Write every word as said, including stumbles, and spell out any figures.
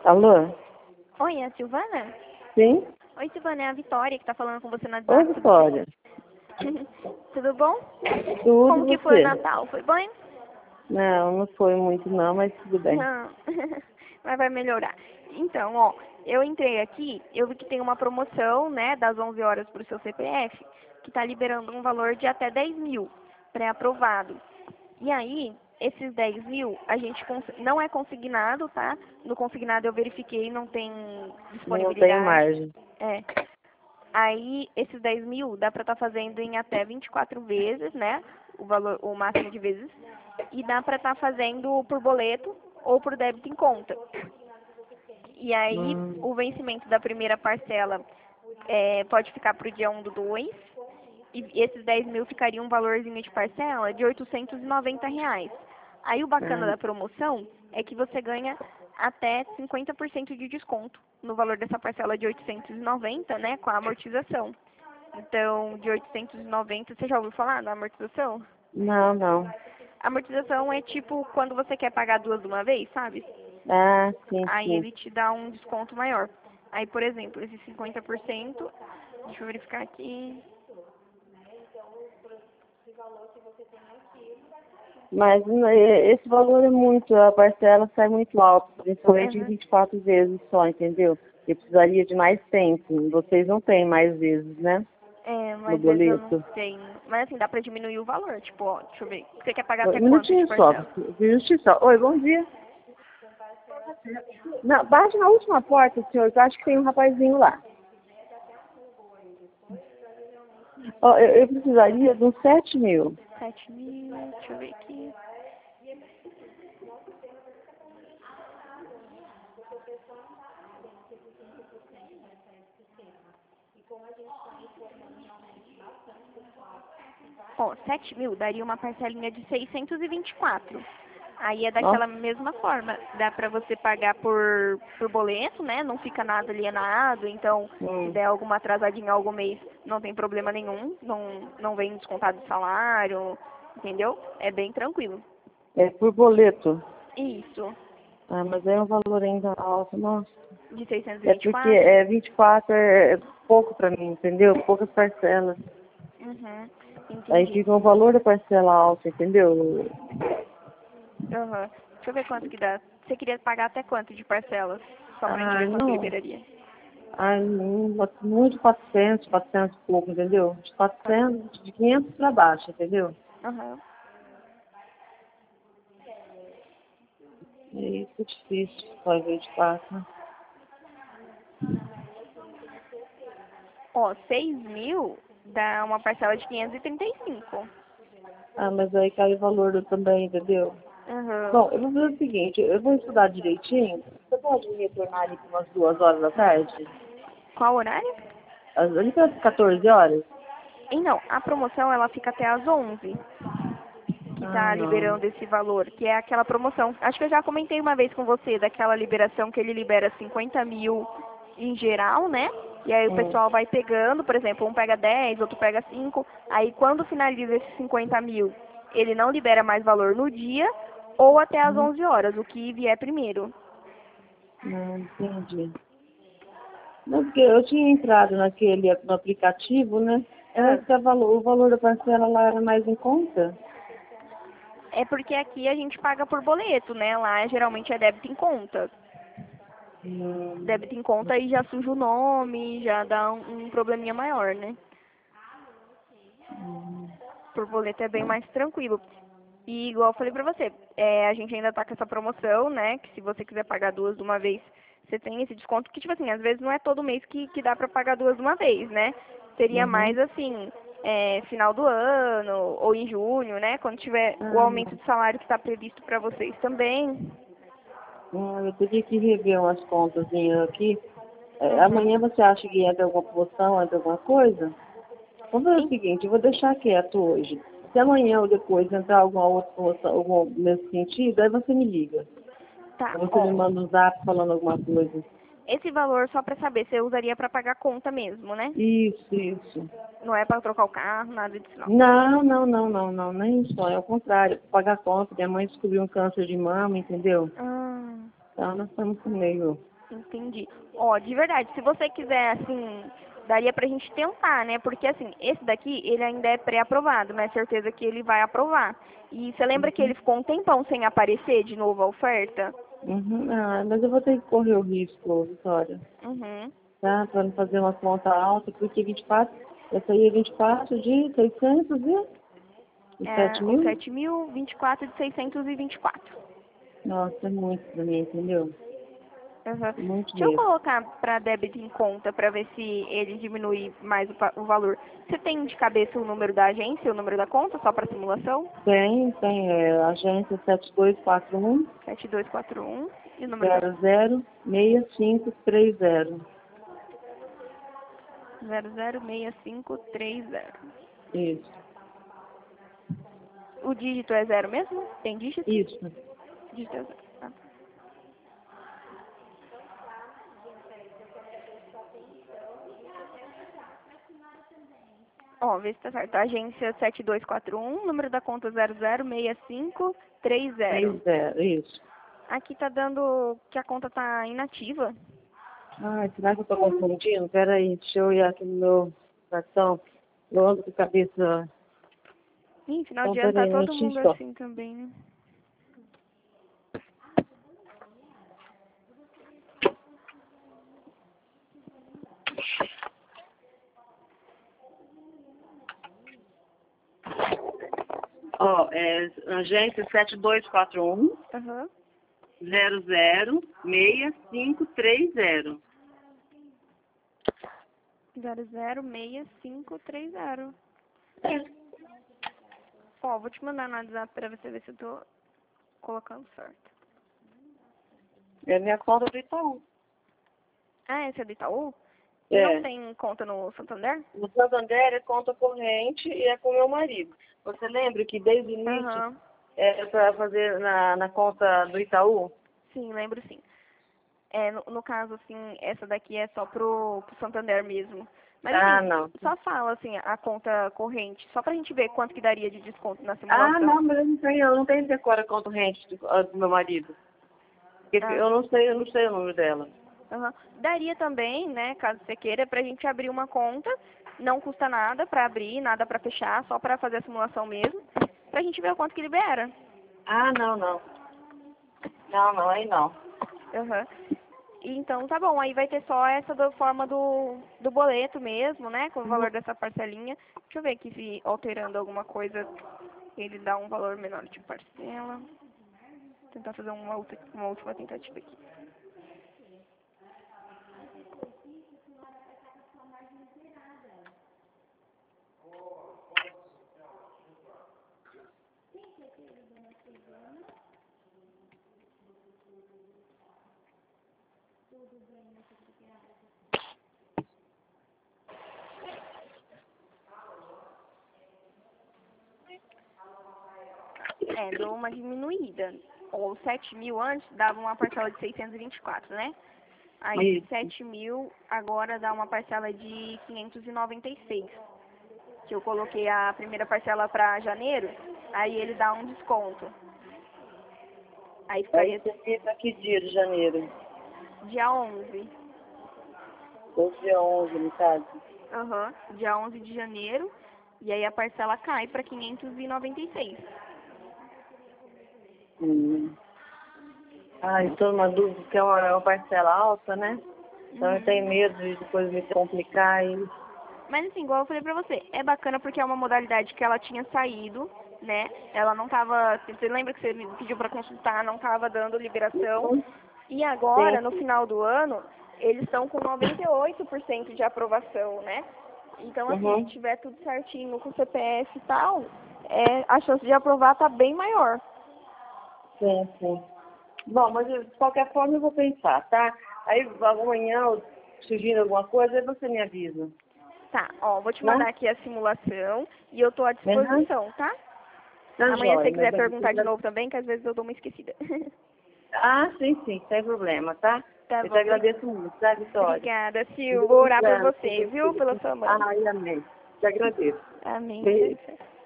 Alô? Oi, é a Silvana? Sim? Oi, Silvana, é a Vitória que tá falando com você na Oi, WhatsApp. Vitória. Tudo bom? Tudo Como e que foi o você? Natal? Foi bom? Não, não foi muito não, mas tudo bem. Não, mas vai melhorar. Então, ó, eu entrei aqui, eu vi que tem uma promoção, né, das onze horas pro seu C P F, que tá liberando um valor de até dez mil, pré-aprovado. E aí, esses dez mil, a gente cons- não é consignado, tá? No consignado eu verifiquei, não tem Não tenho disponibilidade. margem. É. Aí, esses dez mil dá pra estar fazendo em até vinte e quatro vezes, né? O valor, o máximo de vezes. E dá pra estar fazendo por boleto ou por débito em conta. E aí, Hum, o vencimento da primeira parcela é, pode ficar pro dia um do dois. E esses dez mil ficariam um valorzinho de parcela de oitocentos e noventa reais. Aí o bacana ah, da promoção é que você ganha até cinquenta por cento de desconto no valor dessa parcela de oitocentos e noventa, né, com a amortização. Então, de oitocentos e noventa, você já ouviu falar da amortização? não, não. A amortização é tipo quando você quer pagar duas de uma vez, sabe? Ah, sim, Aí sim. ele te dá um desconto maior. Aí, por exemplo, esse cinquenta por cento, deixa eu verificar aqui. Mas né, esse valor é muito, a parcela sai muito alta, principalmente em Uhum. vinte e quatro vezes só, entendeu? Eu precisaria de mais tempo. Vocês não têm mais vezes, né? É, No mas às vezes eu não boleto. tenho. Mas assim, dá pra diminuir o valor. Tipo, ó, deixa eu ver. Você quer pagar Um até quanto de minutinho só. parcela? Um minutinho só. Oi, bom dia. Não, bate na última porta, senhor, que eu acho que tem um rapazinho lá. Ó, eu, eu precisaria de uns sete mil. Sete mil, deixa eu ver aqui. Ó, sete mil daria uma parcelinha de seiscentos e vinte e quatro. Aí é Nossa. daquela mesma forma. Dá pra você pagar por, por boleto, né? Não fica nada alienado. Então, se Hum. der alguma atrasadinha algum mês, não tem problema nenhum. Não, não vem descontado de salário, entendeu? É bem tranquilo. É por boleto. Isso. Ah, mas é um valor ainda alto, nossa. De seiscentos e É vinte e porque quatro? é vinte e quatro é é pouco pra mim, entendeu? Poucas parcelas. Uhum. Aí Entendi. fica o valor da parcela alta, entendeu? Aham. Deixa eu ver quanto que dá. Você queria pagar até quanto de parcelas? Só pra gente Ah, ver quanto que não. liberaria. Ah, muito quatrocentos, quatrocentos e pouco, entendeu? De quatrocentos, de quinhentos pra baixo, entendeu? Aham. É isso é difícil, só vinte e quatro. Ó, seis mil dá uma parcela de quinhentos e trinta e cinco. Ah, mas aí cai o valor do também, entendeu? Aham. Bom, eu vou fazer o seguinte, eu vou estudar direitinho. Você pode me retornar ali por umas duas horas da tarde? Qual horário? Às- Ali para as quatorze horas? E não, a promoção ela fica até às onze, que Ah, tá não. liberando esse valor, que é aquela promoção. Acho que eu já comentei uma vez com você daquela liberação que ele libera cinquenta mil em geral, né? E aí o Hum, pessoal vai pegando, por exemplo, um pega dez, outro pega cinco. Aí quando finaliza esses cinquenta mil, ele não libera mais valor no dia ou até às hum, onze horas, o que vier primeiro. não, entendi. Não, porque eu tinha entrado naquele no aplicativo, né? Ah, Parece que a valor, o valor da parcela lá era mais em conta. é porque aqui a gente paga por boleto, né? Lá geralmente é débito em conta. Hum, Débito em conta aí já suja o nome, já dá um, um probleminha maior, né? hum, Por boleto é bem mais tranquilo. E igual eu falei pra você, é, a gente ainda tá com essa promoção, né? Que se você quiser pagar duas de uma vez, você tem esse desconto, que tipo assim, às vezes não é todo mês que, que dá pra pagar duas de uma vez, né? Seria uhum. mais assim, é, final do ano ou em junho, né? Quando tiver o Ah, aumento de salário que está previsto pra vocês também. ah, eu teria que rever umas contas aqui. É, Uhum. amanhã você acha que entra alguma promoção, entra alguma coisa? Vamos fazer o E- seguinte, eu vou deixar quieto hoje. Se amanhã ou depois entrar alguma outra promoção, algum nesse sentido, aí você me liga. Tá, Ou você me ó. manda um zap falando alguma coisa. Esse valor, só pra saber, você usaria pra pagar conta mesmo, né? Isso, isso. Não é pra trocar o carro, nada disso não. Não, não, não, não, não, nem sonho. É o contrário, pagar conta. Minha mãe descobriu um câncer de mama, entendeu? Ah, Então nós estamos com meio. Entendi. Ó, de verdade, se você quiser, assim, daria pra gente tentar, né? Porque, assim, esse daqui, ele ainda é pré-aprovado, mas é certeza que ele vai aprovar. E você lembra que ele ficou um tempão sem aparecer de novo a oferta? Uhum. Ah, mas eu vou ter que correr o risco, Vitória. Uhum. Tá? Para não fazer uma conta alta, porque vinte e quatro, essa aí é vinte e quatro de seiscentos e É, sete o mil? sete mil, vinte e quatro de seiscentos e vinte e quatro. Nossa, é muito pra mim, entendeu? Uhum. Muito Deixa eu mesmo. colocar para débito em conta para ver se ele diminui mais o, pa- o valor. Você tem de cabeça o número da agência, o número da conta, só para simulação? Tem, tem, é, agência sete dois quatro um sete dois quatro um e o número da zero zero seis cinco três zero. zero zero seis cinco três zero. Isso, O dígito é zero mesmo? Tem dígito? isso. Dígito é zero. Tá. Ó, vê se tá certo. Agência sete dois quatro um, número da conta zero zero seis cinco três zero. três zero, isso. Aqui tá dando que a conta tá inativa. Ai, será que eu tô confundindo? Peraí, deixa eu olhar aqui no meu cartão. Eu ando com a cabeça. Ih, final Então, de ano tá peraí, um todo minutinho mundo só. assim também, né? Ó, é agência sete dois quatro um Aham. zero zero seis cinco três zero. zero zero seis cinco três zero. É. Ó, vou te mandar no WhatsApp pra você ver se eu tô colocando certo. É a minha conta do Itaú. Ah, esse é do Itaú? E não É. tem conta no Santander? No Santander é conta corrente e é com meu marido. Você lembra que desde o início Aham. era para fazer na, na conta do Itaú? Sim, lembro sim. É, no, no caso, assim, essa daqui é só pro, pro Santander mesmo. Mas Ah, assim, não. só fala assim, a conta corrente, só pra gente ver quanto que daria de desconto na Ah, simulação. não, mas eu não tenho, eu não tenho decora conta corrente do, ah, do meu marido. Porque Ah, eu não sei, eu não sei o número dela. aham. Daria também, né, caso você queira, pra gente abrir uma conta, não custa nada pra abrir, nada pra fechar, só pra fazer a simulação mesmo, pra gente ver o quanto que libera. Ah, não, não. Não, não, aí não. Aham. E então tá bom, aí vai ter só essa da forma do, do boleto mesmo, né? Com o valor dessa parcelinha. Deixa eu ver aqui se alterando alguma coisa ele dá um valor menor de parcela. Vou tentar fazer uma, outra, uma última tentativa aqui. É, deu uma diminuída. Ou sete mil antes dava uma parcela de seiscentos e vinte e quatro, né? Aí Isso. sete mil agora dá uma parcela de quinhentos e noventa e seis. Que eu coloquei a primeira parcela para janeiro, aí ele dá um desconto. Aí Aí ficaria você fica que dia de janeiro? dia onze. Hoje dia onze, no caso. Aham, dia onze de janeiro. E aí a parcela cai para quinhentos e noventa e seis. Hum. Ah, estou numa dúvida, porque é uma, é uma parcela alta, né? Então eu tenho Uhum. medo de depois me complicar e... Mas assim, igual eu falei pra você, é bacana porque é uma modalidade que ela tinha saído, né? Ela não tava. Você lembra que você me pediu pra consultar, não tava dando liberação. E agora, no Sim. final do ano, eles estão com noventa e oito por cento de aprovação, né? Então, assim, se Uhum. tiver tudo certinho com o C P F e tal, é, a chance de aprovar tá bem maior. Sim, sim. Bom, mas eu, de qualquer forma eu vou pensar, tá? Aí amanhã, surgindo alguma coisa, aí você me avisa, Tá, ó, vou te né? mandar aqui a simulação e eu tô à Uhum. disposição, tá? Tá Amanhã, se você jóia, quiser mas... perguntar de novo também, que às vezes eu dou uma esquecida. Ah, sim, sim, sem problema, tá? Tá Eu te bom, bri- agradeço muito, tá, Vitória? obrigada, Sil. Vou Deus orar por abençoe você, viu? você. Pela sua mãe. Ai, amém. Te agradeço. Amém. Beijo. Tchau, tchau.